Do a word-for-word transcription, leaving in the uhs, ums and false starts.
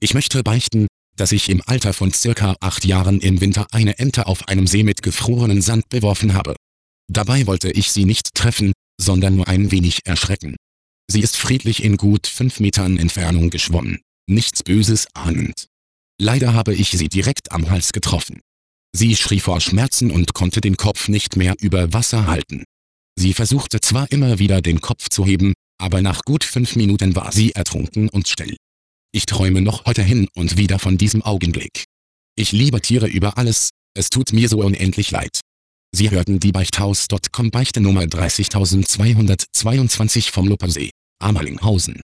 Ich möchte beichten, dass ich im Alter von circa acht Jahren im Winter eine Ente auf einem See mit gefrorenen Sand beworfen habe. Dabei wollte ich sie nicht treffen, sondern nur ein wenig erschrecken. Sie ist friedlich in gut fünf Metern Entfernung geschwommen, nichts Böses ahnend. Leider habe ich sie direkt am Hals getroffen. Sie schrie vor Schmerzen und konnte den Kopf nicht mehr über Wasser halten. Sie versuchte zwar immer wieder den Kopf zu heben, aber nach gut fünf Minuten war sie ertrunken und still. Ich träume noch heute hin und wieder von diesem Augenblick. Ich liebe Tiere über alles, es tut mir so unendlich leid. Sie hörten die Beichthaus Punkt com Beichte Nummer dreißigtausendzweihundertzweiundzwanzig vom Luppersee, Amerlinghausen.